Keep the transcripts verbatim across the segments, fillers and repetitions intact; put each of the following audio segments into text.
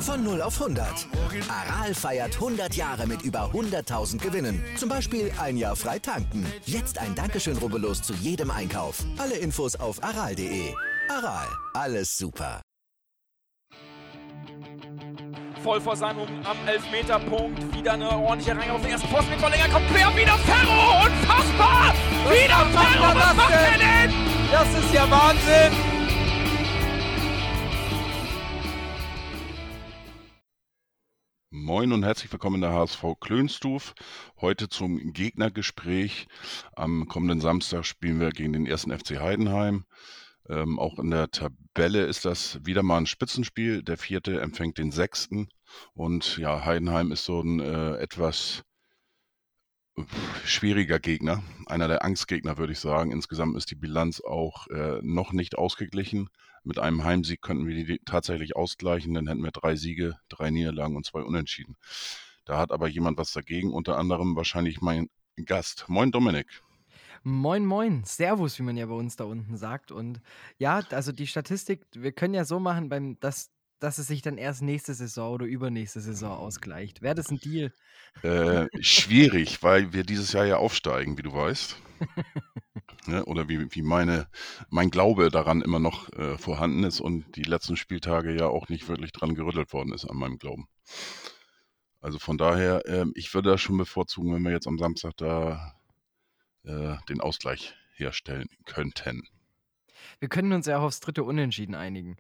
Von null auf hundert. Aral feiert hundert Jahre mit über hunderttausend Gewinnen. Zum Beispiel ein Jahr frei tanken. Jetzt ein Dankeschön, rubbellos zu jedem Einkauf. Alle Infos auf aral punkt de. Aral, alles super. Voll vor seinem am Elfmeterpunkt. Wieder eine ordentliche Reihe auf den ersten Posten mit Verlänger. Kommt quer, wieder Ferro. Unfassbar! Wieder Ferro, was macht er denn? Das ist ja Wahnsinn! Moin und herzlich willkommen in der H S V Klönstuf. Heute zum Gegnergespräch. Am kommenden Samstag spielen wir gegen den ersten F C Heidenheim. Ähm, auch in der Tabelle ist das wieder mal ein Spitzenspiel. Der vierte empfängt den sechsten. Und ja, Heidenheim ist so ein äh, etwas äh, schwieriger Gegner. Einer der Angstgegner, würde ich sagen. Insgesamt ist die Bilanz auch äh, noch nicht ausgeglichen. Mit einem Heimsieg könnten wir die tatsächlich ausgleichen. Dann hätten wir drei Siege, drei Niederlagen und zwei Unentschieden. Da hat aber jemand was dagegen. Unter anderem wahrscheinlich mein Gast. Moin Dominik. Moin, moin. Servus, wie man ja bei uns da unten sagt. Und ja, also die Statistik, wir können ja so machen, beim, dass, dass es sich dann erst nächste Saison oder übernächste Saison ausgleicht. Wäre das ein Deal? Äh, schwierig, weil wir dieses Jahr ja aufsteigen, wie du weißt. Ja, oder wie, wie meine, mein Glaube daran immer noch äh, vorhanden ist und die letzten Spieltage ja auch nicht wirklich dran gerüttelt worden ist an meinem Glauben. Also von daher, äh, ich würde das schon bevorzugen, wenn wir jetzt am Samstag da äh, den Ausgleich herstellen könnten. Wir können uns ja auch aufs dritte Unentschieden einigen.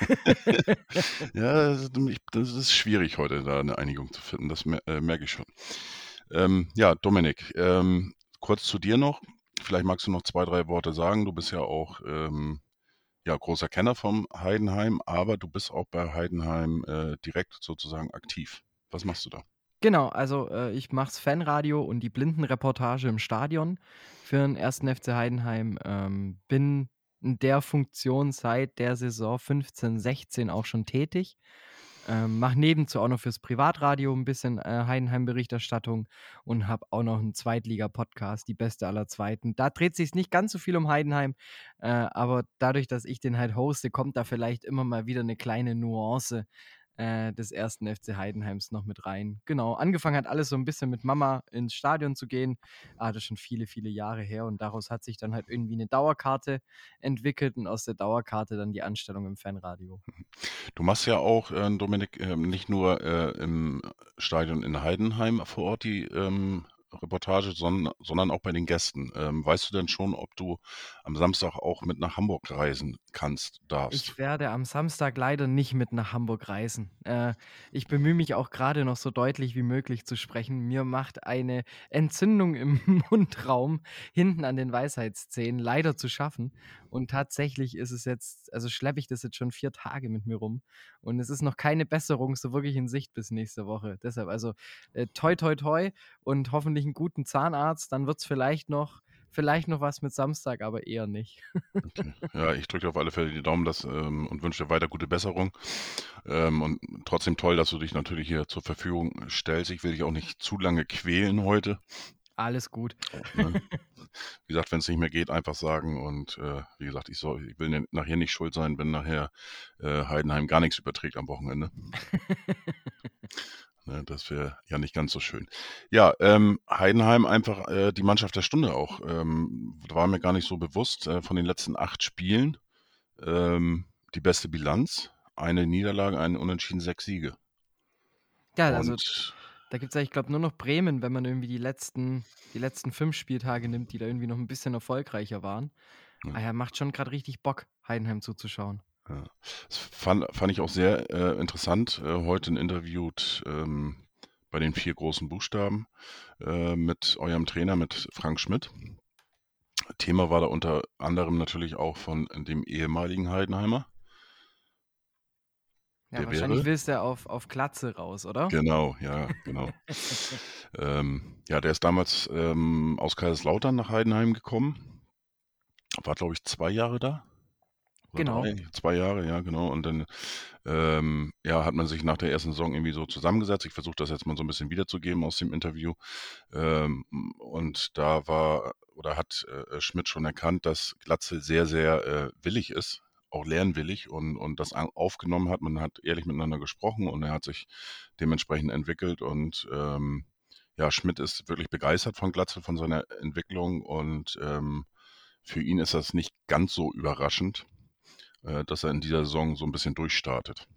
Ja, das ist, das ist schwierig heute, da eine Einigung zu finden, das mer- äh, merke ich schon. Ähm, ja, Dominik, ähm, kurz zu dir noch. Vielleicht magst du noch zwei, drei Worte sagen. Du bist ja auch ähm, ja, großer Kenner vom Heidenheim, aber du bist auch bei Heidenheim äh, direkt sozusagen aktiv. Was machst du da? Genau, also äh, ich mach's Fanradio und die Blindenreportage im Stadion für den ersten F C Heidenheim. Ähm, bin in der Funktion seit der Saison fünfzehn, sechzehn auch schon tätig. Ähm, mache nebenzu auch noch fürs Privatradio ein bisschen äh, Heidenheim-Berichterstattung und habe auch noch einen Zweitliga-Podcast, die beste aller Zweiten. Da dreht sich nicht ganz so viel um Heidenheim, äh, aber dadurch, dass ich den halt hoste, kommt da vielleicht immer mal wieder eine kleine Nuance äh, des ersten F C Heidenheims noch mit rein. Genau, angefangen hat alles so ein bisschen mit Mama ins Stadion zu gehen. Ah, das ist schon viele, viele Jahre her und daraus hat sich dann halt irgendwie eine Dauerkarte entwickelt und aus der Dauerkarte dann die Anstellung im Fanradio. Du machst ja auch, äh, Dominik, äh, nicht nur äh, im Stadion in Heidenheim vor Ort die ähm, Reportage, sondern, sondern auch bei den Gästen. Ähm, weißt du denn schon, ob du am Samstag auch mit nach Hamburg reisen kannst, darfst? Ich werde am Samstag leider nicht mit nach Hamburg reisen. Äh, ich bemühe mich auch gerade noch so deutlich wie möglich zu sprechen. Mir macht eine Entzündung im Mundraum hinten an den Weisheitszähnen leider zu schaffen. Und tatsächlich ist es jetzt, also schleppe ich das jetzt schon vier Tage mit mir rum. Und es ist noch keine Besserung so wirklich in Sicht bis nächste Woche. Deshalb also äh, toi toi toi und hoffentlich einen guten Zahnarzt. Dann wird es vielleicht noch, vielleicht noch was mit Samstag, aber eher nicht. Okay. Ja, ich drücke dir auf alle Fälle die Daumen dass, ähm, und wünsche dir weiter gute Besserung. Ähm, und trotzdem toll, dass du dich natürlich hier zur Verfügung stellst. Ich will dich auch nicht zu lange quälen heute. Alles gut. Ne? Wie gesagt, wenn es nicht mehr geht, einfach sagen. Und äh, wie gesagt, ich, soll, ich will ne- nachher nicht schuld sein, wenn nachher äh, Heidenheim gar nichts überträgt am Wochenende. Ne, das wäre ja nicht ganz so schön. Ja, ähm, Heidenheim einfach äh, die Mannschaft der Stunde auch. Ähm, war mir gar nicht so bewusst. Äh, von den letzten acht Spielen ähm, die beste Bilanz. Eine Niederlage, ein Unentschieden, sechs Siege. Ja, also Und da gibt es ja, ich glaube, nur noch Bremen, wenn man irgendwie die letzten, die letzten fünf Spieltage nimmt, die da irgendwie noch ein bisschen erfolgreicher waren. Ja. Ah ja, macht schon gerade richtig Bock, Heidenheim zuzuschauen. ja, das fand, fand ich auch sehr äh, interessant. Äh, heute interviewt ähm, bei den vier großen Buchstaben äh, mit eurem Trainer, mit Frank Schmidt. Thema war da unter anderem natürlich auch von dem ehemaligen Heidenheimer. Ja, Der wahrscheinlich wäre? willst du auf, auf Glatze raus, oder? Genau, ja, genau. ähm, ja, der ist damals ähm, aus Kaiserslautern nach Heidenheim gekommen. War, glaube ich, zwei Jahre da. Oder Genau. drei, zwei Jahre, ja, genau. Und dann ähm, ja, hat man sich nach der ersten Saison irgendwie so zusammengesetzt. Ich versuche das jetzt mal so ein bisschen wiederzugeben aus dem Interview. Ähm, und da war oder hat äh, Schmidt schon erkannt, dass Glatzel sehr, sehr äh, willig ist, auch lernwillig und, und das an- aufgenommen hat. Man hat ehrlich miteinander gesprochen und er hat sich dementsprechend entwickelt und ähm, ja, Schmidt ist wirklich begeistert von Glatzel, von seiner Entwicklung und ähm, für ihn ist das nicht ganz so überraschend, äh, dass er in dieser Saison so ein bisschen durchstartet.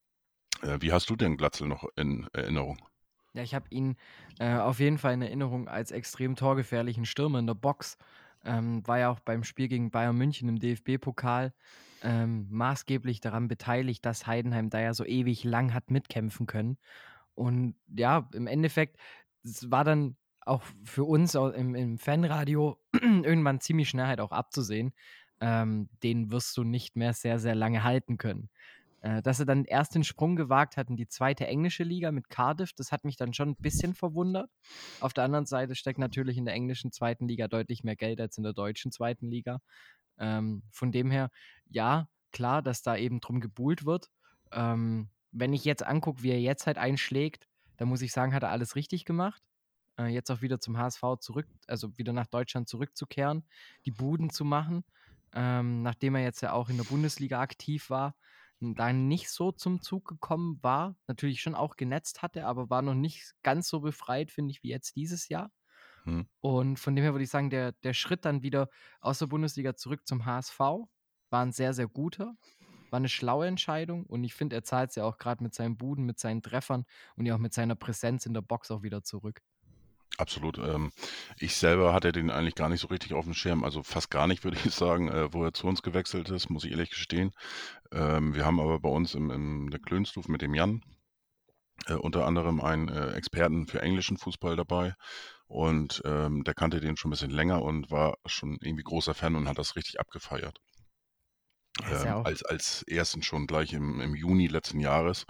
Äh, wie hast du denn Glatzel noch in Erinnerung? Ja, ich habe ihn äh, auf jeden Fall in Erinnerung als extrem torgefährlichen Stürmer in der Box. Ähm, war ja auch beim Spiel gegen Bayern München im D F B-Pokal ähm, maßgeblich daran beteiligt, dass Heidenheim da ja so ewig lang hat mitkämpfen können. Und ja, im Endeffekt, es war dann auch für uns au- im, im Fanradio irgendwann ziemlich schnell halt auch abzusehen, ähm, den wirst du nicht mehr sehr, sehr lange halten können. Äh, dass er dann erst den Sprung gewagt hat in die zweite englische Liga mit Cardiff, das hat mich dann schon ein bisschen verwundert. Auf der anderen Seite steckt natürlich in der englischen zweiten Liga deutlich mehr Geld als in der deutschen zweiten Liga. Ähm, von dem her, ja, klar, dass da eben drum gebuhlt wird. Ähm, wenn ich jetzt angucke, wie er jetzt halt einschlägt, dann muss ich sagen, hat er alles richtig gemacht. Äh, jetzt auch wieder zum H S V zurück, also wieder nach Deutschland zurückzukehren, die Buden zu machen, ähm, nachdem er jetzt ja auch in der Bundesliga aktiv war, n- da nicht so zum Zug gekommen war, natürlich schon auch genetzt hatte, aber war noch nicht ganz so befreit, finde ich, wie jetzt dieses Jahr. Hm? Und von dem her würde ich sagen, der, der Schritt dann wieder aus der Bundesliga zurück zum H S V war ein sehr, sehr guter. War eine schlaue Entscheidung und ich finde, er zahlt es ja auch gerade mit seinen Buden, mit seinen Treffern und ja auch mit seiner Präsenz in der Box auch wieder zurück. Absolut. Ähm, ich selber hatte den eigentlich gar nicht so richtig auf dem Schirm, also fast gar nicht, würde ich sagen, äh, wo er zu uns gewechselt ist, muss ich ehrlich gestehen. Ähm, wir haben aber bei uns im, im der Klönstuf mit dem Jan äh, unter anderem einen äh, Experten für englischen Fußball dabei und ähm, der kannte den schon ein bisschen länger und war schon irgendwie großer Fan und hat das richtig abgefeiert. Er ist ja Ähm, auch als, als ersten schon gleich im, im Juni letzten Jahres.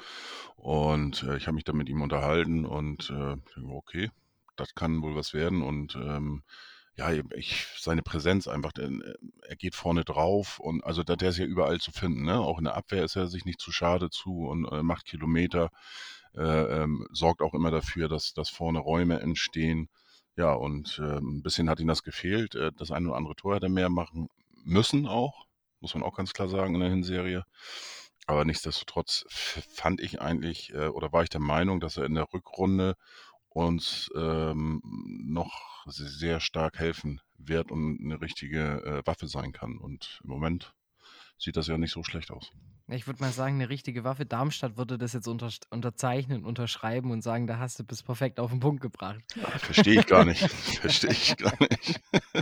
Und äh, ich habe mich dann mit ihm unterhalten und äh, ich denke, okay, das kann wohl was werden. Und ähm, ja, ich, seine Präsenz einfach, denn, äh, er geht vorne drauf und also der, der ist ja überall zu finden, ne? Auch in der Abwehr ist er sich nicht zu schade zu und äh, macht Kilometer, äh, ähm, sorgt auch immer dafür, dass, dass vorne Räume entstehen. Ja, und äh, ein bisschen hat ihm das gefehlt. Äh, das eine oder andere Tor hätte er mehr machen müssen auch, muss man auch ganz klar sagen in der Hinserie. Aber nichtsdestotrotz f- fand ich eigentlich äh, oder war ich der Meinung, dass er in der Rückrunde uns ähm, noch sehr stark helfen wird und eine richtige äh, Waffe sein kann. Und im Moment sieht das ja nicht so schlecht aus. Ja, ich würde mal sagen, eine richtige Waffe. Darmstadt würde das jetzt unter, unterzeichnen, unterschreiben und sagen, da hast du bis perfekt auf den Punkt gebracht. Verstehe ich gar nicht. Verstehe ich gar nicht.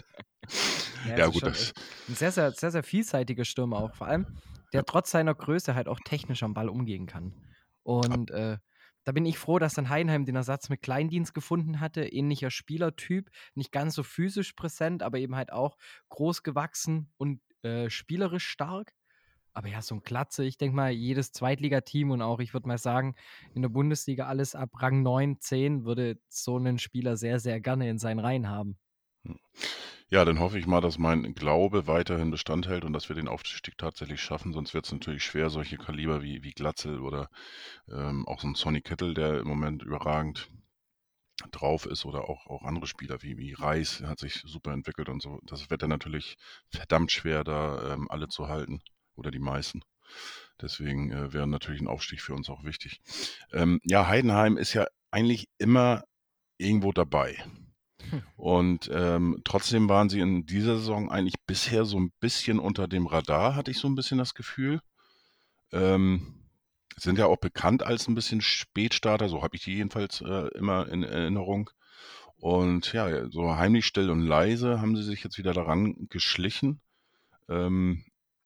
Ja, Ja es ist gut, schon das echt ein sehr, sehr, sehr, sehr vielseitiger Stürmer auch. Vor allem, der trotz seiner Größe halt auch technisch am Ball umgehen kann. Und äh, da bin ich froh, dass dann Heidenheim den Ersatz mit Kleindienst gefunden hatte. Ähnlicher Spielertyp, nicht ganz so physisch präsent, aber eben halt auch groß gewachsen und äh, spielerisch stark. Aber ja, so ein Glatze, ich denke mal, jedes Zweitligateam und auch, ich würde mal sagen, in der Bundesliga alles ab Rang neun, zehn würde so einen Spieler sehr, sehr gerne in seinen Reihen haben. Ja, dann hoffe ich mal, dass mein Glaube weiterhin Bestand hält und dass wir den Aufstieg tatsächlich schaffen. Sonst wird es natürlich schwer, solche Kaliber wie, wie Glatzel oder ähm, auch so ein Sonny Kittel, der im Moment überragend drauf ist, oder auch, auch andere Spieler wie, wie Reis, der hat sich super entwickelt und so. Das wird dann natürlich verdammt schwer, da ähm, alle zu halten oder die meisten. Deswegen äh, wäre natürlich ein Aufstieg für uns auch wichtig. Ähm, ja, Heidenheim ist ja eigentlich immer irgendwo dabei. Und ähm, trotzdem waren sie in dieser Saison eigentlich bisher so ein bisschen unter dem Radar, hatte ich so ein bisschen das Gefühl. Ähm, sind ja auch bekannt als ein bisschen Spätstarter, so habe ich die jedenfalls äh, immer in Erinnerung. Und ja, so heimlich still und leise haben sie sich jetzt wieder daran geschlichen. Ähm,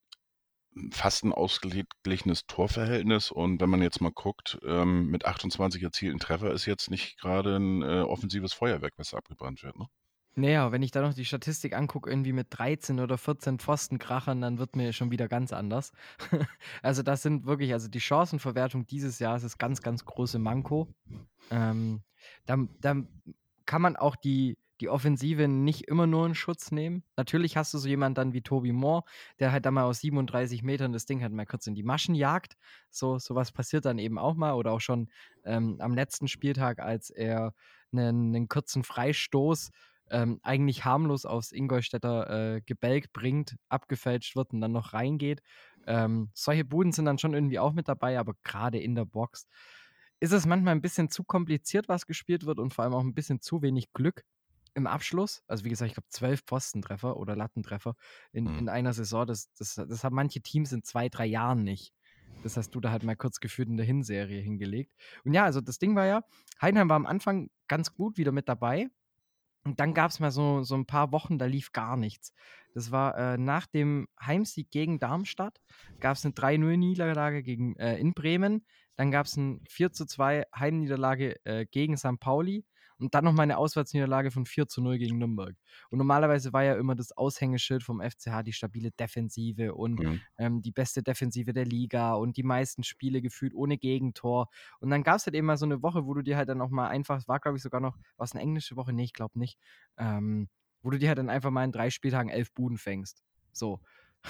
fast ein ausgeglichenes Torverhältnis. Und wenn man jetzt mal guckt, ähm, mit achtundzwanzig erzielten Treffer ist jetzt nicht gerade ein äh, offensives Feuerwerk, was da abgebrannt wird. Ne? Naja, wenn ich da noch die Statistik angucke, irgendwie mit dreizehn oder vierzehn Pfostenkrachern, dann wird mir schon wieder ganz anders. Also das sind wirklich, also die Chancenverwertung dieses Jahres ist ganz, ganz große Manko. Ähm, da, da kann man auch die, die Offensive nicht immer nur in Schutz nehmen. Natürlich hast du so jemanden dann wie Toby Moore, der halt dann mal aus siebenunddreißig Metern das Ding halt mal kurz in die Maschen jagt. So sowas passiert dann eben auch mal. Oder auch schon ähm, am letzten Spieltag, als er einen, einen kurzen Freistoß ähm, eigentlich harmlos aufs Ingolstädter äh, Gebälk bringt, abgefälscht wird und dann noch reingeht. Ähm, solche Buden sind dann schon irgendwie auch mit dabei, aber gerade in der Box ist es manchmal ein bisschen zu kompliziert, was gespielt wird und vor allem auch ein bisschen zu wenig Glück im Abschluss. Also wie gesagt, ich glaube zwölf Pfostentreffer oder Lattentreffer in, Mhm. in einer Saison. Das, das, das haben manche Teams in zwei, drei Jahren nicht. Das hast du da halt mal kurz gefühlt in der Hinserie hingelegt. Und ja, also das Ding war ja, Heidenheim war am Anfang ganz gut wieder mit dabei. Und dann gab es mal so, so ein paar Wochen, da lief gar nichts. Das war äh, nach dem Heimsieg gegen Darmstadt, gab es eine drei null Niederlage gegen, äh, in Bremen. Dann gab es eine vier zu zwei Heimniederlage äh, gegen Sankt Pauli. Und dann nochmal eine Auswärtsniederlage von vier zu null gegen Nürnberg. Und normalerweise war ja immer das Aushängeschild vom F C H die stabile Defensive und Mhm. ähm, die beste Defensive der Liga und die meisten Spiele gefühlt ohne Gegentor. Und dann gab es halt eben mal so eine Woche, wo du dir halt dann auch mal einfach, es war glaube ich sogar noch, war es eine englische Woche? Nee, ich glaube nicht. Ähm, wo du dir halt dann einfach mal in drei Spieltagen elf Buden fängst. So.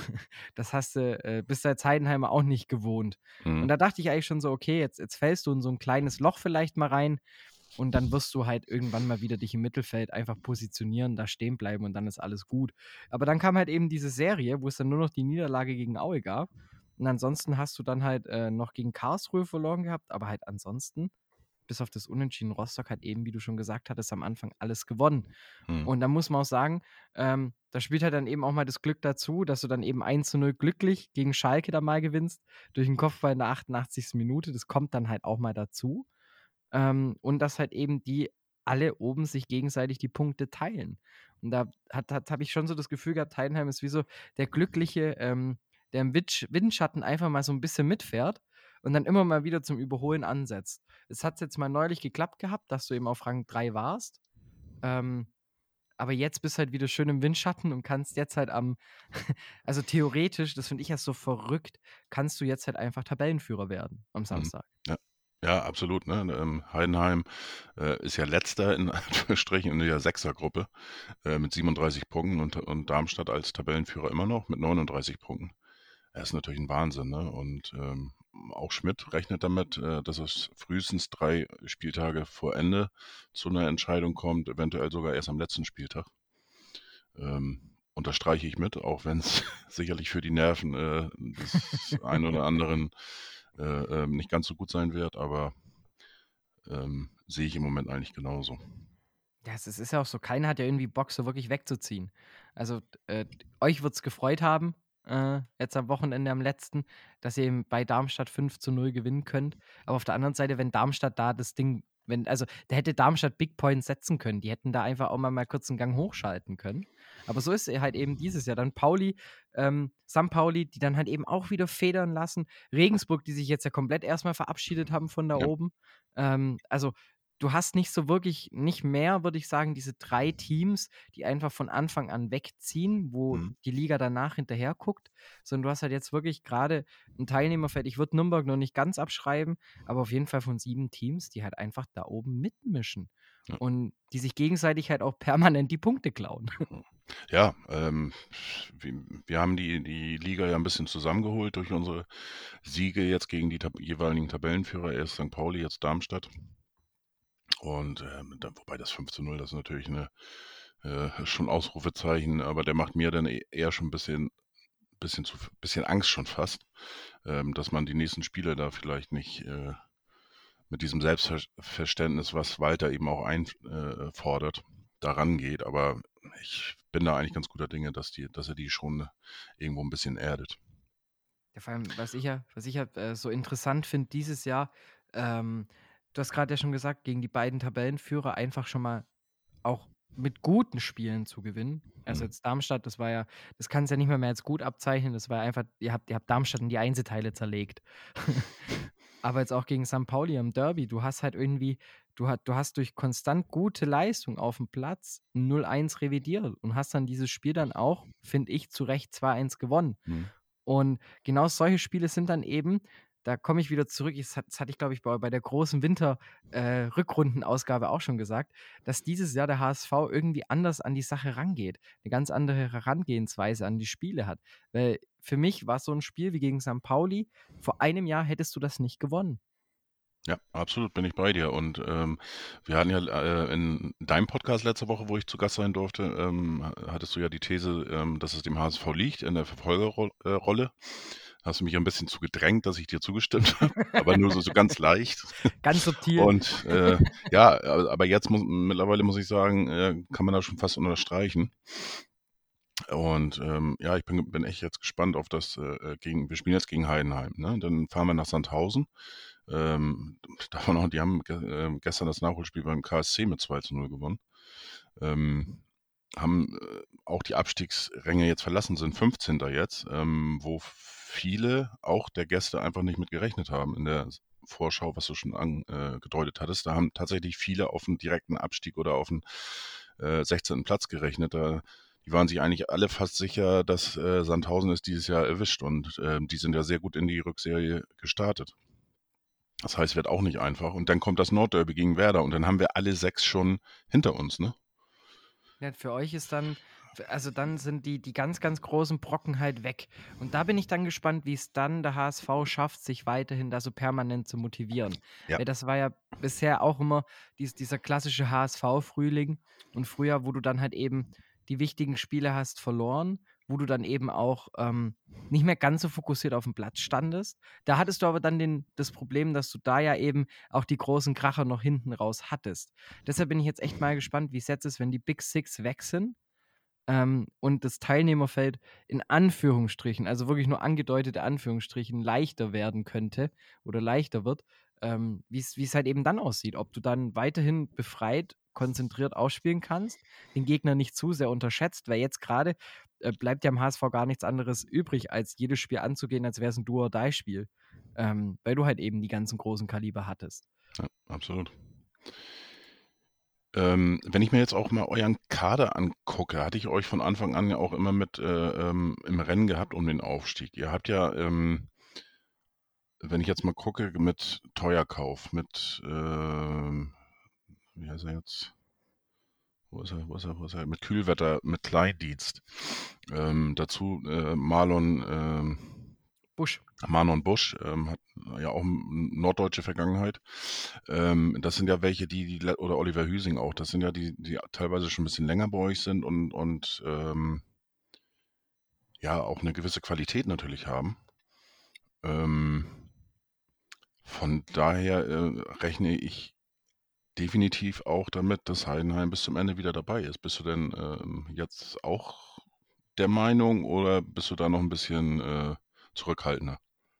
Das hast du, äh, bist du als Heidenheimer auch nicht gewohnt. Und Mhm. da dachte ich eigentlich schon so, okay, jetzt, jetzt fällst du in so ein kleines Loch vielleicht mal rein und dann wirst du halt irgendwann mal wieder dich im Mittelfeld einfach positionieren, da stehen bleiben und dann ist alles gut. Aber dann kam halt eben diese Serie, wo es dann nur noch die Niederlage gegen Aue gab. Und ansonsten hast du dann halt äh, noch gegen Karlsruhe verloren gehabt, aber halt ansonsten, bis auf das Unentschieden Rostock, hat eben, wie du schon gesagt hattest, am Anfang alles gewonnen. Mhm. Und da muss man auch sagen, ähm, da spielt halt dann eben auch mal das Glück dazu, dass du dann eben eins zu null glücklich gegen Schalke da mal gewinnst, durch den Kopfball in der achtundachtzigsten Minute. Das kommt dann halt auch mal dazu. Ähm, und dass halt eben die alle oben sich gegenseitig die Punkte teilen. Und da hat, hat, habe ich schon so das Gefühl gehabt, Heidenheim ist wie so der Glückliche, ähm, der im Witsch- Windschatten einfach mal so ein bisschen mitfährt und dann immer mal wieder zum Überholen ansetzt. Es hat jetzt mal neulich geklappt gehabt, dass du eben auf Rang drei warst. Ähm, aber jetzt bist du halt wieder schön im Windschatten und kannst jetzt halt am, also theoretisch, das finde ich ja so verrückt, kannst du jetzt halt einfach Tabellenführer werden am Mhm. Samstag. Ja. Ja, absolut. Ne? Ähm, Heidenheim äh, ist ja letzter in Anführungsstrichen in der Sechsergruppe äh, mit siebenunddreißig Punkten und, und Darmstadt als Tabellenführer immer noch mit neununddreißig Punkten. Das ist natürlich ein Wahnsinn. Ne? Und ähm, auch Schmidt rechnet damit, äh, dass es frühestens drei Spieltage vor Ende zu einer Entscheidung kommt, eventuell sogar erst am letzten Spieltag. Ähm, unterstreiche ich mit, auch wenn es sicherlich für die Nerven äh, des einen oder anderen äh, ähm, nicht ganz so gut sein wird, aber ähm, sehe ich im Moment eigentlich genauso. Ja, es ist ja auch so, keiner hat ja irgendwie Bock, so wirklich wegzuziehen. Also, äh, euch wird es gefreut haben, äh, jetzt am Wochenende am letzten, dass ihr eben bei Darmstadt fünf zu null gewinnen könnt. Aber auf der anderen Seite, wenn Darmstadt da das Ding, wenn, also, da hätte Darmstadt Big Points setzen können. Die hätten da einfach auch mal, mal kurz einen Gang hochschalten können. Aber so ist es halt eben dieses Jahr. Dann Pauli, ähm, Sankt Pauli, die dann halt eben auch wieder federn lassen. Regensburg, die sich jetzt ja komplett erstmal verabschiedet haben von da Ja. oben. Ähm, also, du hast nicht so wirklich, nicht mehr, würde ich sagen, diese drei Teams, die einfach von Anfang an wegziehen, wo Mhm. die Liga danach hinterher guckt, sondern du hast halt jetzt wirklich gerade ein Teilnehmerfeld. Ich würde Nürnberg noch nicht ganz abschreiben, aber auf jeden Fall von sieben Teams, die halt einfach da oben mitmischen Ja. und die sich gegenseitig halt auch permanent die Punkte klauen. Ja, ähm, wir, wir haben die, die Liga ja ein bisschen zusammengeholt durch unsere Siege jetzt gegen die Tab jeweiligen Tabellenführer, erst Sankt Pauli, jetzt Darmstadt. Und ähm, da, wobei das fünf zu null, das ist natürlich eine, äh, schon Ausrufezeichen, aber der macht mir dann e- eher schon ein bisschen, bisschen, zu, bisschen Angst schon fast, ähm, dass man die nächsten Spiele da vielleicht nicht äh, mit diesem Selbstverständnis, was Walter eben auch einfordert, da rangeht. Aber ich bin da eigentlich ganz guter Dinge, dass, die, dass er die schon irgendwo ein bisschen erdet. Ja, vor allem, was ich ja, was ich ja äh, so interessant finde dieses Jahr, ähm, du hast gerade ja schon gesagt, gegen die beiden Tabellenführer einfach schon mal auch mit guten Spielen zu gewinnen. Also Mhm. jetzt Darmstadt, das war ja, das kann es ja nicht mehr, mehr als gut abzeichnen. Das war ja einfach, ihr habt, ihr habt Darmstadt in die Einzelteile zerlegt. Aber jetzt auch gegen Sankt Pauli im Derby, du hast halt irgendwie, du, hat, du hast durch konstant gute Leistung auf dem Platz null eins revidiert und hast dann dieses Spiel dann auch, finde ich, zu Recht zwei eins gewonnen. Mhm. Und genau solche Spiele sind dann eben, da komme ich wieder zurück, das, hat, das hatte ich, glaube ich, bei, bei der großen Winter-Rückrundenausgabe auch schon gesagt, dass dieses Jahr der H S V irgendwie anders an die Sache rangeht, eine ganz andere Herangehensweise an die Spiele hat. Weil für mich war so ein Spiel wie gegen Sankt Pauli, vor einem Jahr hättest du das nicht gewonnen. Ja, absolut bin ich bei dir. Und ähm, wir hatten ja äh, in deinem Podcast letzte Woche, wo ich zu Gast sein durfte, ähm, hattest du ja die These, ähm, dass es dem H S V liegt in der Verfolgerrolle. hast du mich ein bisschen zu gedrängt, dass ich dir zugestimmt habe, aber nur so, so ganz leicht. Ganz subtil. Und äh, ja, aber jetzt muss mittlerweile muss ich sagen, äh, kann man da schon fast unterstreichen. Und ähm, ja, ich bin, bin echt jetzt gespannt auf das äh, gegen, wir spielen jetzt gegen Heidenheim, ne? Dann fahren wir nach Sandhausen. Ähm, davon auch, die haben ge äh, gestern das Nachholspiel beim K S C mit zwei zu null gewonnen. Ähm, haben äh, auch die Abstiegsränge jetzt verlassen, sind fünfzehnter jetzt, ähm, wo viele auch der Gäste einfach nicht mit gerechnet haben in der Vorschau, was du schon angedeutet äh, hattest. Da haben tatsächlich viele auf einen direkten Abstieg oder auf einen äh, sechzehnten Platz gerechnet. Da, die waren sich eigentlich alle fast sicher, dass äh, Sandhausen es dieses Jahr erwischt und äh, die sind ja sehr gut in die Rückserie gestartet. Das heißt, wird auch nicht einfach. Und dann kommt das Nordderby gegen Werder und dann haben wir alle sechs schon hinter uns, ne? Ja, für euch ist dann, also dann sind die, die ganz, ganz großen Brocken halt weg. Und da bin ich dann gespannt, wie es dann der H S V schafft, sich weiterhin da so permanent zu motivieren. Ja. Weil das war ja bisher auch immer dies, dieser klassische H S V-Frühling und Frühjahr, wo du dann halt eben die wichtigen Spiele hast verloren, wo du dann eben auch ähm, nicht mehr ganz so fokussiert auf dem Platz standest. Da hattest du aber dann den, das Problem, dass du da ja eben auch die großen Kracher noch hinten raus hattest. Deshalb bin ich jetzt echt mal gespannt, wie es jetzt ist, wenn die Big Six weg sind ähm, und das Teilnehmerfeld in Anführungsstrichen, also wirklich nur angedeutete Anführungsstrichen, leichter werden könnte oder leichter wird, ähm, wie es halt eben dann aussieht. Ob du dann weiterhin befreit, konzentriert ausspielen kannst, den Gegner nicht zu sehr unterschätzt, weil jetzt gerade äh, bleibt ja am H S V gar nichts anderes übrig, als jedes Spiel anzugehen, als wäre es ein Do-or-Die-Spiel. Ähm, weil du halt eben die ganzen großen Kaliber hattest. Ja, absolut. Ähm, wenn ich mir jetzt auch mal euren Kader angucke, hatte ich euch von Anfang an ja auch immer mit äh, ähm, im Rennen gehabt um den Aufstieg. Ihr habt ja, ähm, wenn ich jetzt mal gucke, mit Teuerkauf, mit, ähm, wie heißt er jetzt? Wo ist er, wo ist er, wo ist er? Mit Kühlwetter, mit Kleindienst. Ähm, dazu äh, Marlon ähm, Busch. Marlon Busch ähm, hat ja auch eine norddeutsche Vergangenheit. Ähm, das sind ja welche, die, die, oder Oliver Hüsing auch, das sind ja die, die teilweise schon ein bisschen länger bei euch sind und, und ähm, ja, auch eine gewisse Qualität natürlich haben. Ähm, von daher äh, rechne ich definitiv auch damit, dass Heidenheim bis zum Ende wieder dabei ist. Bist du denn ähm, jetzt auch der Meinung oder bist du da noch ein bisschen äh, zurückhaltender?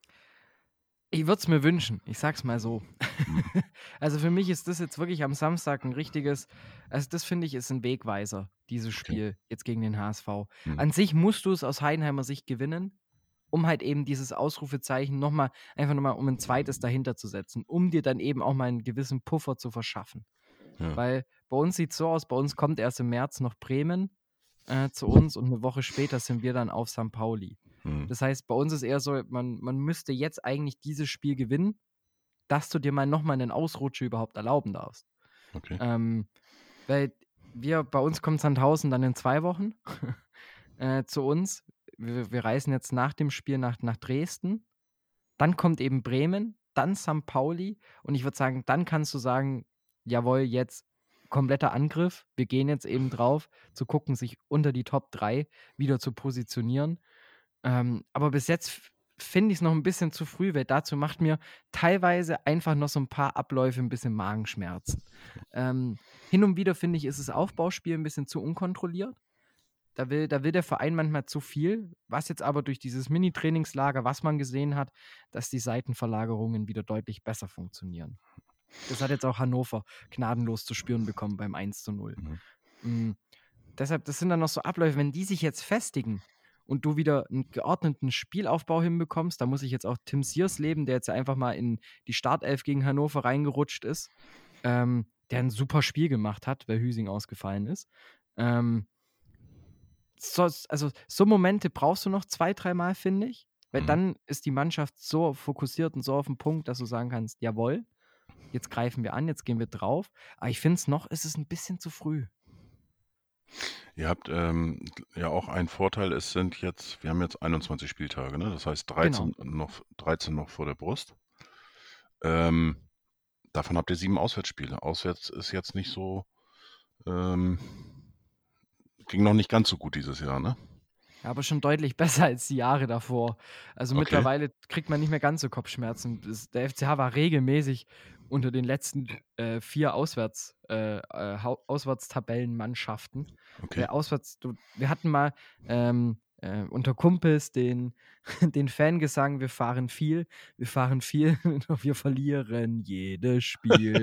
Ich würde es mir wünschen, ich sag's mal so. Mhm. Also für mich ist das jetzt wirklich am Samstag ein richtiges, also das finde ich ist ein Wegweiser, dieses Spiel jetzt gegen den H S V. Mhm. An sich musst du es aus Heidenheimer Sicht gewinnen, um halt eben dieses Ausrufezeichen nochmal, einfach nochmal um ein zweites dahinter zu setzen, um dir dann eben auch mal einen gewissen Puffer zu verschaffen. Ja. Weil bei uns sieht es so aus, bei uns kommt erst im März noch Bremen äh, zu uns und eine Woche später sind wir dann auf Sankt Pauli. Mhm. Das heißt, bei uns ist eher so, man, man müsste jetzt eigentlich dieses Spiel gewinnen, dass du dir mal nochmal einen Ausrutscher überhaupt erlauben darfst. Okay. Ähm, weil wir, bei uns kommt Sandhausen dann in zwei Wochen äh, zu uns. Wir, wir reisen jetzt nach dem Spiel nach, nach Dresden. Dann kommt eben Bremen, dann Sankt Pauli. Und ich würde sagen, dann kannst du sagen, jawohl, jetzt kompletter Angriff. Wir gehen jetzt eben drauf, zu gucken, sich unter die Top drei wieder zu positionieren. Ähm, aber bis jetzt f- finde ich es noch ein bisschen zu früh, weil dazu macht mir teilweise einfach noch so ein paar Abläufe ein bisschen Magenschmerzen. Ähm, hin und wieder finde ich, ist das Aufbauspiel ein bisschen zu unkontrolliert. Da will, da will der Verein manchmal zu viel, was jetzt aber durch dieses Mini-Trainingslager, was man gesehen hat, dass die Seitenverlagerungen wieder deutlich besser funktionieren. Das hat jetzt auch Hannover gnadenlos zu spüren bekommen beim eins zu null. Mhm. Mm, deshalb, das sind dann noch so Abläufe, wenn die sich jetzt festigen und du wieder einen geordneten Spielaufbau hinbekommst, da muss ich jetzt auch Tim Sears leben, der jetzt einfach mal in die Startelf gegen Hannover reingerutscht ist, ähm, der ein super Spiel gemacht hat, weil Hüsing ausgefallen ist. Ähm, so, also so Momente brauchst du noch zwei, dreimal, finde ich, weil Mhm. dann ist die Mannschaft so fokussiert und so auf den Punkt, dass du sagen kannst, jawohl, jetzt greifen wir an, jetzt gehen wir drauf. Aber ich finde es noch, ist es ein bisschen zu früh. Ihr habt ähm, ja auch einen Vorteil, es sind jetzt, wir haben jetzt einundzwanzig Spieltage, ne? Das heißt dreizehn, noch, dreizehn noch vor der Brust. Ähm, davon habt ihr sieben Auswärtsspiele. Auswärts ist jetzt nicht so, ähm, ging noch nicht ganz so gut dieses Jahr, ne? Ja, aber schon deutlich besser als die Jahre davor. Also, Okay. mittlerweile kriegt man nicht mehr ganz so Kopfschmerzen. Das der F C H war regelmäßig unter den letzten, äh, vier Auswärts äh, äh, Hau Auswärtstabellenmannschaften. Äh, Okay. auswärts du wir hatten mal, ähm, äh, unter Kumpels den den Fangesang: „Wir fahren viel, wir fahren viel, doch wir verlieren jedes Spiel.“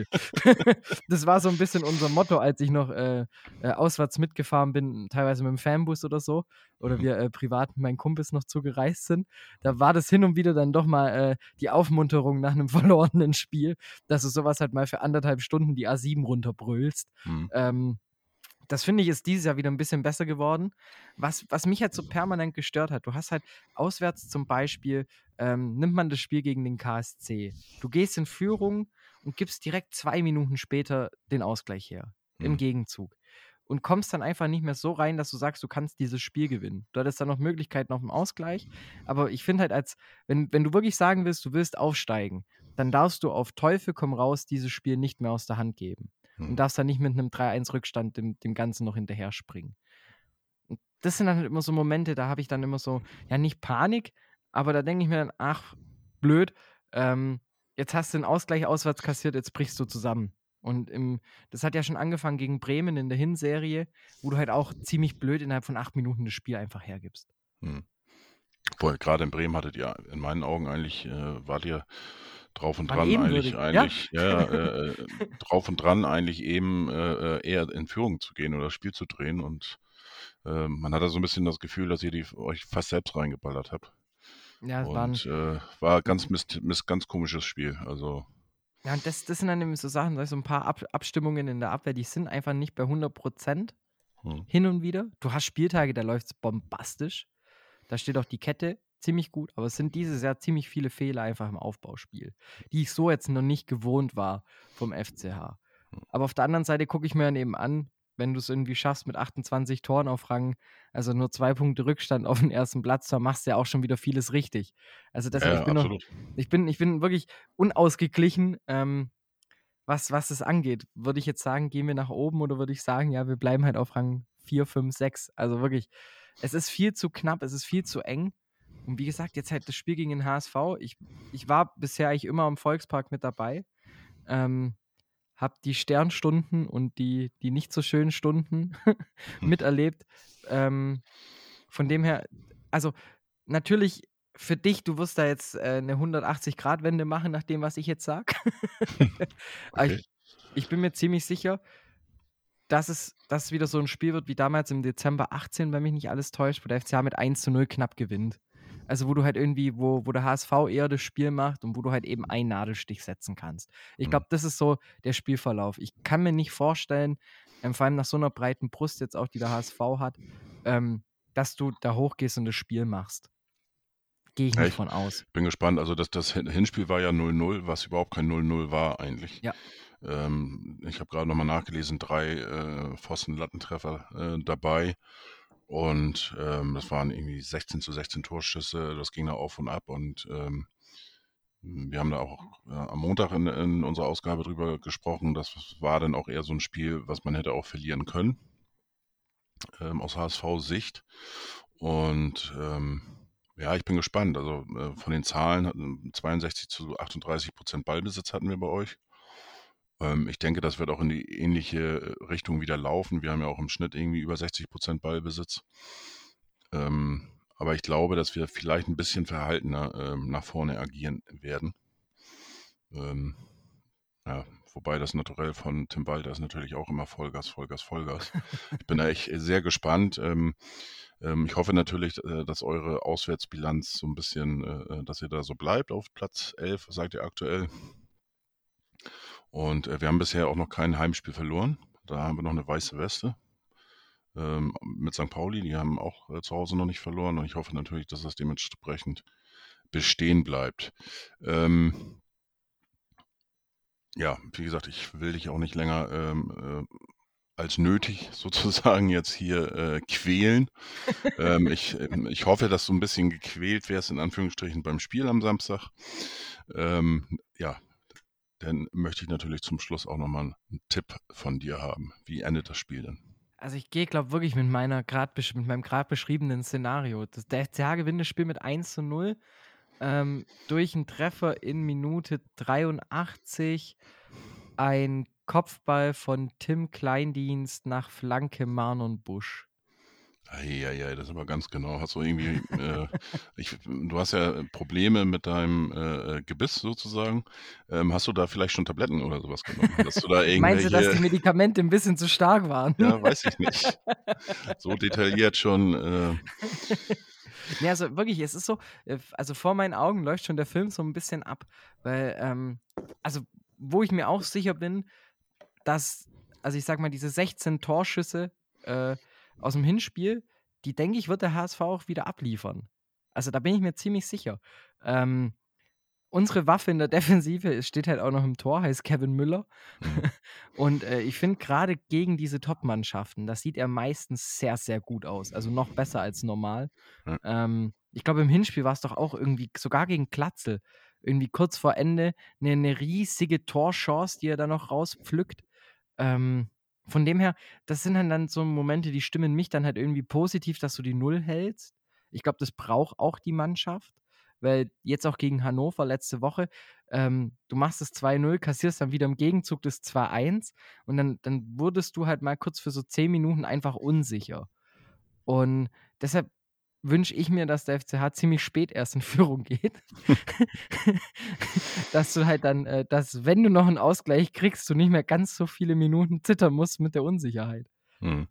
Das war so 'n bisschen unser Motto, als ich noch, äh, äh, auswärts mitgefahren bin, teilweise mit'm Fanbus oder so, oder Mhm. wir, äh, privat mit meinen Kumpels noch zugereist sind. Da war das hin und wieder dann doch mal, äh, die Aufmunterung nach 'nem verlorenen Spiel, dass du so was halt mal für anderthalb Stunden die A sieben runterbrüllst. Mhm. Ähm, das finde ich, ist dieses Jahr wieder 'n bisschen besser geworden. Was was mich halt so permanent gestört hat, du hast halt auswärts zum Beispiel, ähm, nimmt man das Spiel gegen den K S C. Du gehst in Führung und gibst direkt zwei Minuten später den Ausgleich her, im Mhm. Gegenzug. Und kommst dann einfach nicht mehr so rein, dass du sagst, du kannst dieses Spiel gewinnen. Du hattest dann noch Möglichkeiten auf'm Ausgleich, aber ich finde halt, als wenn wenn du wirklich sagen willst, du willst aufsteigen, dann darfst du auf Teufel komm raus dieses Spiel nicht mehr aus der Hand geben und Mhm. darfst dann nicht mit 'nem drei eins Rückstand dem dem Ganzen noch hinterher springen. Und das sind dann halt immer so Momente, da habe ich dann immer so, ja, nicht Panik, aber da denke ich mir dann: „Ach, blöd, ähm, jetzt hast du 'n Ausgleich auswärts kassiert, jetzt brichst du zusammen.“ Und im das hat ja schon angefangen gegen Bremen in der Hinserie, wo du halt auch ziemlich blöd innerhalb von acht Minuten das Spiel einfach hergibst. Mhm. Vor grade in Bremen hattet ihr in meinen Augen eigentlich äh, wart ihr drauf und Waren dran eigentlich ebenbürtig, ja. eigentlich ja, ja, äh, äh, drauf und dran, eigentlich eben, äh, äh, eher in Führung zu gehen oder das Spiel zu drehen und, ähm, man hatte so 'n bisschen das Gefühl, dass ihr die euch fast selbst reingeballert habt. Ja, es waren Und, äh, war ganz Mist Mist ganz komisches Spiel, also Ja, und das das sind dann nämlich so Sachen, weißt du, so 'n paar Ab Abstimmungen in der Abwehr, die sind einfach nicht bei hundert Prozent Mhm. hin und wieder. Du hast Spieltage, da läuft's bombastisch. Da steht auch die Kette ziemlich gut, aber es sind dieses Jahr ziemlich viele Fehler einfach im Aufbauspiel, die ich so jetzt noch nicht gewohnt war vom F C H. Mhm. Aber auf der anderen Seite gucke ich mir dann eben an, wenn du's irgendwie schaffst mit achtundzwanzig Toren auf Rang, also nur zwei Punkte Rückstand auf 'n ersten Platz, dann machst du ja auch schon wieder vieles richtig. Also, Ja, deshalb, ich ja, bin noch absolut. ich bin ich bin wirklich unausgeglichen, ähm, was was das angeht. Würde ich jetzt sagen, gehen wir nach oben oder würde ich sagen, ja, wir bleiben halt auf Rang vier, fünf, sechs. Also wirklich, es ist viel zu knapp, es ist viel zu eng. Und wie gesagt, jetzt halt das Spiel gegen den H S V. Ich ich war bisher eigentlich immer am Volkspark mit dabei, ähm, habe die Sternstunden und die die nicht so schönen Stunden miterlebt. Ähm, von dem her also, natürlich für dich, du wirst da jetzt, äh, 'ne hundertachtzig-Grad-Wende machen nach dem, was ich jetzt sage. Aber Okay. ich ich bin mir ziemlich sicher dass es dass es wieder so 'n Spiel wird wie damals im Dezember achtzehn, wenn mich nicht alles täuscht, wo der F C H mit eins zu null knapp gewinnt. Also, wo du halt irgendwie wo wo der H S V eher das Spiel macht und wo du halt eben einen Nadelstich setzen kannst. Ich Mhm. glaube, das ist so der Spielverlauf. Ich kann mir nicht vorstellen, ähm, vor allem nach so 'ner breiten Brust jetzt auch, die der H S V hat, ähm, dass du da hochgehst und das Spiel machst. Gehe ich Ja, nicht ich von aus. bin gespannt. Also, das das Hin Hinspiel war ja null null, was überhaupt kein null null war eigentlich. Ja. Ähm, ich habe grade noch mal nachgelesen, drei äh, Pfosten-Lattentreffer, äh, dabei und, ähm, das waren irgendwie sechzehn zu sechzehn Torschüsse. Das ging da auf und ab und, ähm, hm, wir haben da auch, äh, am Montag in in unserer Ausgabe drüber gesprochen. Das war dann auch eher so 'n Spiel, was man hätte auch verlieren können ähm, aus H S V-Sicht. Und, ähm, ja, ich bin gespannt. Also, äh, von den Zahlen hatten zweiundsechzig zu achtunddreißig Prozent Ballbesitz hatten wir bei euch. Ähm, ich denke, das wird auch in die ähnliche Richtung wieder laufen. Wir haben ja auch im Schnitt irgendwie über sechzig Prozent Ballbesitz. Ähm, aber ich glaube, dass wir vielleicht 'n bisschen verhaltener, ähm, nach vorne agieren werden. Ähm, ja, wobei das Naturell von Tim Walter ist natürlich auch immer Vollgas, Vollgas, Vollgas. Ich bin da echt sehr gespannt. Ähm, ähm, ich hoffe natürlich, äh, dass eure Auswärtsbilanz so 'n bisschen äh, äh, dass ihr da so bleibt auf Platz elf, seid ihr aktuell. Und, äh, wir haben bisher auch noch kein Heimspiel verloren. Da haben wir noch 'ne weiße Weste, ähm, mit Sankt Pauli. Die haben auch, äh, zu Hause noch nicht verloren und ich hoffe natürlich, dass das dementsprechend bestehen bleibt. Ähm ja, wie gesagt, ich will dich auch nicht länger, ähm, äh, als nötig sozusagen jetzt hier, äh, quälen. Ähm, ich ähm, ich hoffe, dass du 'n bisschen gequält wirst in Anführungsstrichen beim Spiel am Samstag. Ähm, ja, dann möchte ich natürlich zum Schluss auch noch mal 'n Tipp von dir haben. Wie endet das Spiel denn? Also ich gehe, glaube wirklich mit meiner grad besch mit meinem gerade beschriebenen Szenario. Das, der F C H gewinnt das Spiel mit eins zu null ähm, durch einen Treffer in Minute dreiundachtzig, ein Kopfball von Tim Kleindienst nach Flanke Marlon Busch. Eieiei, das ist aber ganz genau. Hast du irgendwie, äh, ich, du hast ja Probleme mit deinem äh, Gebiss sozusagen. Ähm, hast du da vielleicht schon Tabletten oder sowas genommen? Dass du da Meinst du, dass die irgendwelche, Medikamente ein bisschen zu stark waren? ja, weiß ich nicht. So detailliert schon. Äh, Ne, also wirklich, es ist so, äh, f also vor meinen Augen läuft schon der Film so ein bisschen ab, weil, ähm also, wo ich mir auch sicher bin, dass also, ich sage mal, diese sechzehn Torschüsse, äh, aus'm Hinspiel, die denke ich, wird der H S V auch wieder abliefern. Also, da bin ich mir ziemlich sicher. Ähm, unsere Waffe in der Defensive, es steht halt auch noch im Tor, heißt Kevin Müller. Mhm. Und, äh, ich finde grade gegen diese Top-Mannschaften, da sieht er meistens sehr, sehr gut aus, also noch besser als normal. Ja. Ähm, ich glaube, im Hinspiel war es doch auch irgendwie sogar gegen Glatzel, irgendwie kurz vor Ende eine 'ne riesige Torchance, die er da noch rauspflückt. Ähm, von dem her, das sind dann dann so Momente, die stimmen mich dann halt irgendwie positiv, dass du die Null hältst. Ich glaube, das braucht auch die Mannschaft, weil jetzt auch gegen Hannover letzte Woche, ähm, du machst das zwei null, kassierst dann wieder im Gegenzug das zwei eins und dann dann wurdest du halt mal kurz für so zehn Minuten einfach unsicher. Und deshalb wünsche ich mir, dass der F C H ziemlich spät erst in Führung geht. Dass du halt dann, äh dass, wenn du noch einen Ausgleich kriegst, du nicht mehr ganz so viele Minuten zittern musst mit der Unsicherheit. Mhm.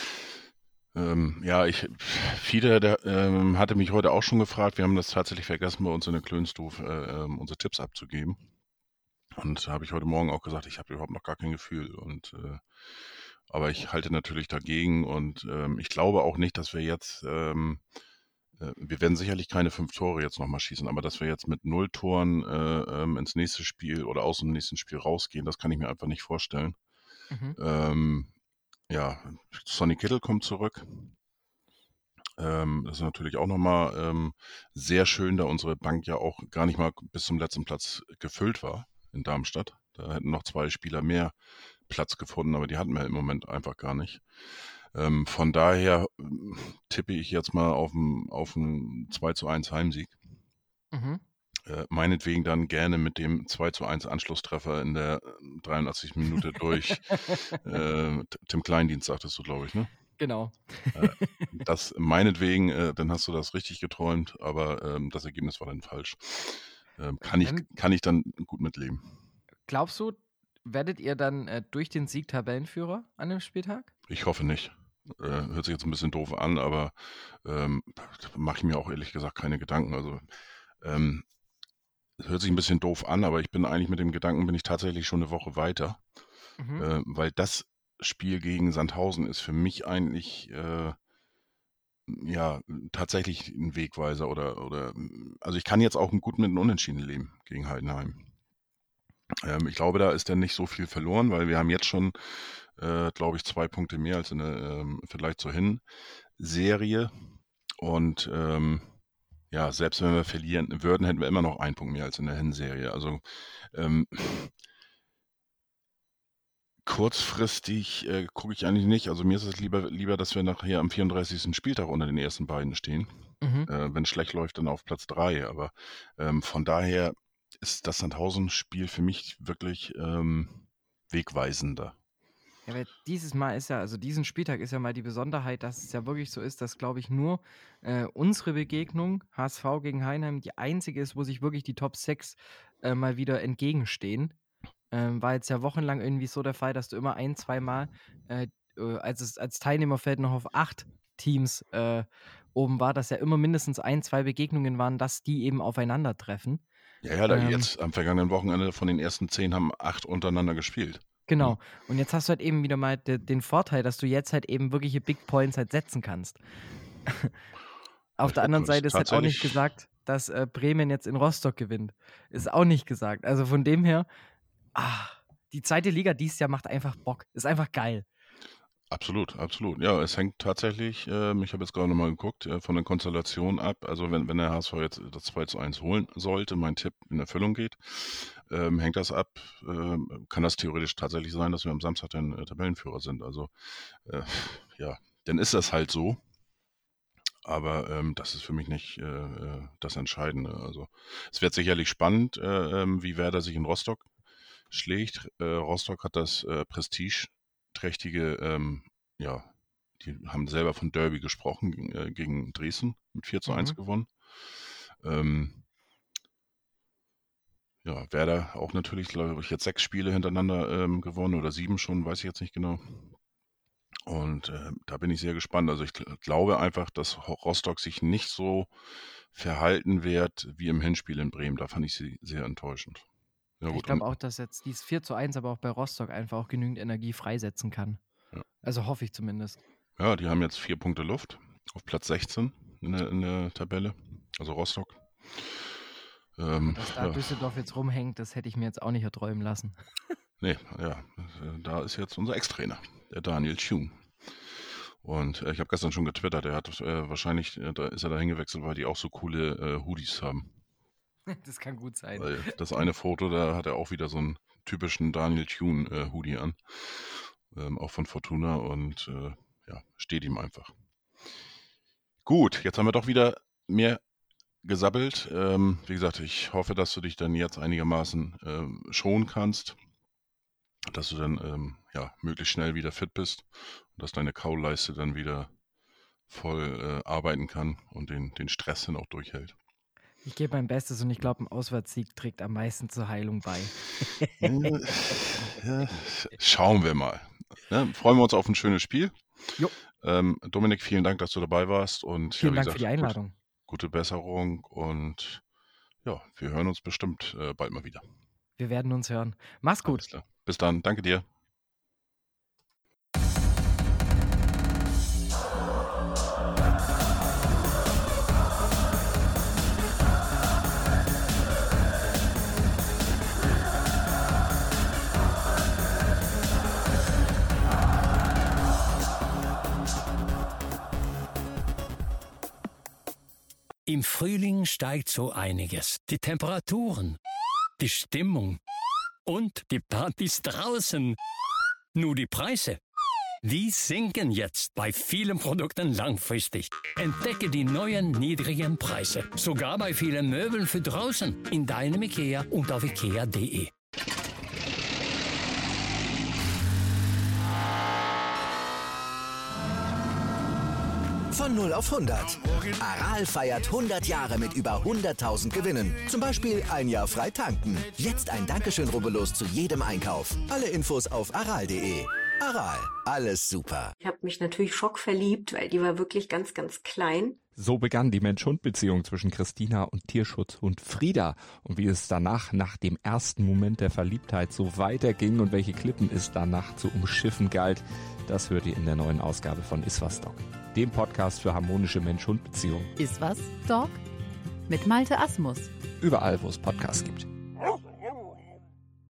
Ähm, ja, ich, Fiete, der ähm, hatte mich heute auch schon gefragt. Wir haben das tatsächlich vergessen, bei uns in der Klönstuf äh, ähm, unsere Tipps abzugeben. Und da habe ich heute Morgen auch gesagt, ich habe überhaupt noch gar kein Gefühl. Und äh, aber ich halte natürlich dagegen und ähm, ich glaube auch nicht, dass wir jetzt, ähm, äh, wir werden sicherlich keine fünf Tore jetzt nochmal schießen, aber dass wir jetzt mit null Toren äh, ähm, ins nächste Spiel oder aus dem nächsten Spiel rausgehen, das kann ich mir einfach nicht vorstellen. Mhm. Ähm, ja, Sonny Kittel kommt zurück. Ähm, das ist natürlich auch nochmal ähm, sehr schön, da unsere Bank ja auch gar nicht mal bis zum letzten Platz gefüllt war in Darmstadt. Da hätten noch zwei Spieler mehr Platz gefunden, aber die hatten wir im Moment einfach gar nicht. Ähm, von daher ähm, tippe ich jetzt mal auf einen auf ein zwei zu eins Heimsieg. Mhm. Äh, meinetwegen dann gerne mit dem zwei zu eins Anschlusstreffer in der dreiundachtzigsten Minute durch äh, Tim Kleindienst, sagtest du, glaube ich, ne? Genau. Äh, das meinetwegen, äh, dann hast du das richtig geträumt, aber ähm, das Ergebnis war dann falsch. Ähm, kann ich, Ähm, kann ich dann gut mitleben. glaubst du, werdet ihr dann äh, durch den Sieg Tabellenführer an dem Spieltag? Ich hoffe nicht. Äh, hört sich jetzt ein bisschen doof an, aber ähm, mache ich mir auch ehrlich gesagt keine Gedanken. Also ähm, es hört sich ein bisschen doof an, aber ich bin eigentlich mit dem Gedanken, bin ich tatsächlich schon eine Woche weiter, Mhm. äh, weil das Spiel gegen Sandhausen ist für mich eigentlich äh, ja tatsächlich ein Wegweiser oder oder also ich kann jetzt auch gut mit einem Unentschieden leben gegen Heidenheim. Ähm, ich glaube, da ist dann nicht so viel verloren, weil wir haben jetzt schon, äh, glaube ich, zwei Punkte mehr als in der ähm, vielleicht zur Hinserie. Und ähm, ja, selbst wenn wir verlieren würden, hätten wir immer noch einen Punkt mehr als in der Hinserie. Also ähm, kurzfristig äh, gucke ich eigentlich nicht. Also mir ist es lieber, lieber, dass wir nachher am vierunddreißigsten Spieltag unter den ersten beiden stehen. Mhm. Äh, wenn es schlecht läuft, dann auf Platz drei. Aber ähm, von daher ist das Sandhausen-Spiel für mich wirklich ähm, wegweisender. Ja, weil dieses Mal ist ja, also diesen Spieltag ist ja mal die Besonderheit, dass es ja wirklich so ist, dass, glaube ich, nur äh, unsere Begegnung, H S V gegen Heidenheim, die einzige ist, wo sich wirklich die Top sechs äh, mal wieder entgegenstehen. Ähm, war jetzt ja wochenlang irgendwie so der Fall, dass du immer ein, zweimal, äh, äh, als es als Teilnehmerfeld noch auf acht Teams äh, oben war, dass ja immer mindestens ein, zwei Begegnungen waren, dass die eben aufeinandertreffen. Ja, ja, da Ähm, jetzt am vergangenen Wochenende von den ersten zehn haben acht untereinander gespielt. Genau. Hm. Und jetzt hast du halt eben wieder mal de den Vorteil, dass du jetzt halt eben wirkliche Big Points halt setzen kannst. Auf Ich der glaube, anderen das ist Seite ist halt auch nicht tatsächlich, gesagt, dass äh, Bremen jetzt in Rostock gewinnt. Ist auch nicht gesagt. Also von dem her, ah, die zweite Liga dieses Jahr macht einfach Bock. Ist einfach geil. Absolut, absolut. Ja, es hängt tatsächlich, ähm, ich habe jetzt gerade nochmal geguckt, äh, von der Konstellation ab. Also wenn, wenn der H S V jetzt das zwei zu eins holen sollte, mein Tipp in Erfüllung geht, ähm, hängt das ab, ähm, kann das theoretisch tatsächlich sein, dass wir am Samstag dann äh, Tabellenführer sind. Also äh, ja, dann ist das halt so. Aber ähm, das ist für mich nicht äh, äh, das Entscheidende. Also es wird sicherlich spannend, äh, ähm, wie Werder sich in Rostock schlägt. Äh, Rostock hat das äh, prestigeträchtige, ähm, ja, die haben selber von Derby gesprochen, äh, gegen Dresden mit vier zu eins Mhm. gewonnen. Ähm, ja, Werder auch natürlich, glaube ich, jetzt sechs Spiele hintereinander ähm, gewonnen oder sieben schon, weiß ich jetzt nicht genau. Und äh, da bin ich sehr gespannt. Also ich gl- glaube einfach, dass Ho- Rostock sich nicht so verhalten wird wie im Hinspiel in Bremen. Da fand ich sie sehr enttäuschend. Ja Ich gut, glaube und auch, dass jetzt dieses vier zu eins aber auch bei Rostock einfach auch genügend Energie freisetzen kann. ja. Also hoffe ich zumindest. Ja, die haben jetzt vier Punkte Luft auf Platz sechzehn in der, in der Tabelle, also Rostock. Ähm, Dass da ja, Düsseldorf jetzt rumhängt, das hätte ich mir jetzt auch nicht erträumen lassen. nee, ja, äh, da ist jetzt unser Ex-Trainer, der Daniel Thune. Und äh, ich habe gestern schon getwittert, er hat äh, wahrscheinlich, äh, da ist er da hingewechselt, weil die auch so coole äh, Hoodies haben. Das kann gut sein. Weil das eine Foto, da hat er auch wieder so einen typischen Daniel Thune äh, Hoodie an, ähm, auch von Fortuna und äh, ja, steht ihm einfach. Gut, jetzt haben wir doch wieder mehr gesabbelt. Ähm, wie gesagt, ich hoffe, dass du dich dann jetzt einigermaßen ähm, schonen kannst, dass du dann ähm, ja, möglichst schnell wieder fit bist und dass deine Kauleiste dann wieder voll äh, arbeiten kann und den, den Stress dann auch durchhält. Ich gebe mein Bestes und ich glaube, ein Auswärtssieg trägt am meisten zur Heilung bei. Äh, ja, schauen wir mal. Ne? Freuen wir uns auf ein schönes Spiel. Jo. Ähm, Dominik, vielen Dank, dass du dabei warst und Vielen ja, wie Dank für die gesagt, gut, Einladung. gute Besserung und ja, wir hören uns bestimmt äh, bald mal wieder. Wir werden uns hören. Mach's gut. Alles klar. Bis dann. Danke dir. Im Frühling steigt so einiges. Die Temperaturen, die Stimmung und die Partys draußen. Nur die Preise, die sinken jetzt bei vielen Produkten langfristig. Entdecke die neuen niedrigen Preise. Sogar bei vielen Möbeln für draußen. In deinem IKEA und auf ikea punkt de. Von null auf hundert. Aral feiert hundert Jahre mit über hunderttausend Gewinnen. Zum Beispiel ein Jahr frei tanken. Jetzt ein Dankeschön, rubbellos zu jedem Einkauf. Alle Infos auf aral punkt de. Aral, alles super. Ich habe mich natürlich schockverliebt, weil die war wirklich ganz, ganz klein. So begann die Mensch-Hund-Beziehung zwischen Christina und Tierschutzhund Frieda. Und wie es danach, nach dem ersten Moment der Verliebtheit, so weiterging und welche Klippen es danach zu umschiffen galt, das hört ihr in der neuen Ausgabe von Iswas Dog, dem Podcast für harmonische Mensch-Hund-Beziehungen. Iswas Dog? Mit Malte Asmus. Überall, wo es Podcasts gibt.